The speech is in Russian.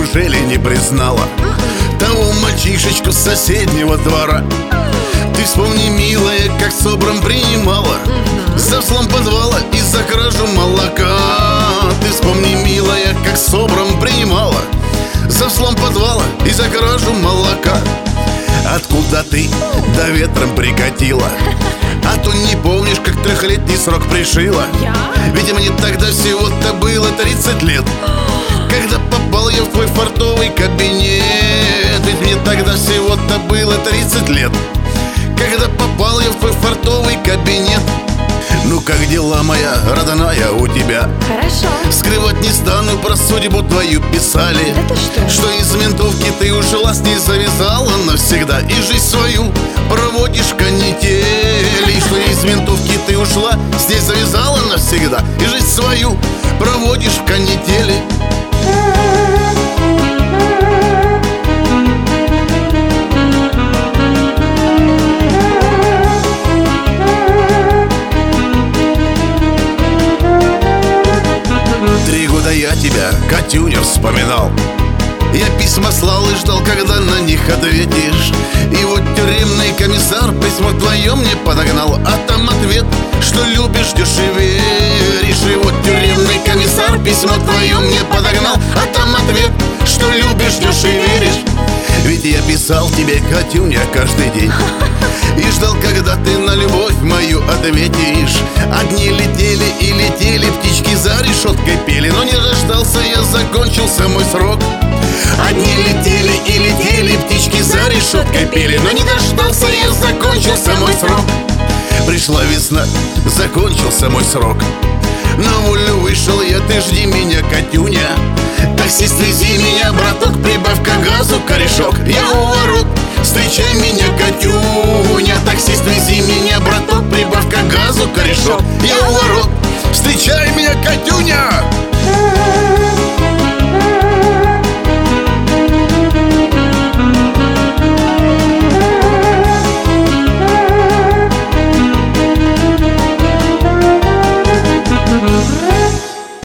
неужели не признала того мальчишечку с соседнего двора? Ты вспомни, милая, как с обром принимала, за взлом подвала и за кражу молока. Ты вспомни, милая, как с обром принимала, за взлом подвала и за кражу молока. Откуда ты да ветром прикатила? А то не помнишь, как трехлетний срок пришила. Ведь мне тогда всего-то было 30 лет, когда попал я в твой фартовый кабинет. Ведь мне тогда всего-то было 30 лет, когда попал я в твой фартовый кабинет. Ну как дела, моя родная, у тебя? Хорошо. Скрывать не стану, про судьбу твою писали. Да ты что из ментовки ты ушла, с ней завязала навсегда, и жизнь свою проводишь в канители. Что из ментовки ты ушла, с ней завязала навсегда, и жизнь свою проводишь в канители. Я тебя, Катюня, вспоминал. Я письма слал и ждал, когда на них ответишь. И вот тюремный комиссар письмо твое мне подогнал, а там ответ, что любишь, ждешь и веришь. И вот тюремный комиссар письмо твое мне подогнал, а там ответ, что любишь, ждешь и веришь. Ведь я писал тебе, Катюня, каждый день и ждал, когда ты на любовь мою ответишь. Одни летели и летели, птички за решеткой пели, но не дождался я, закончился мой срок. Одни летели и летели, птички за решеткой пели, но не дождался я, закончился мой срок. Пришла весна, закончился мой срок. На волю вышел я, ты жди меня, Катюня. Таксист, вези меня, браток, прибавка газу, корешок. Я у ворот, встречай меня, Катюня. Таксист, вези меня, браток, прибавка газу, корешок. Я у ворот, встречай меня, Катюня.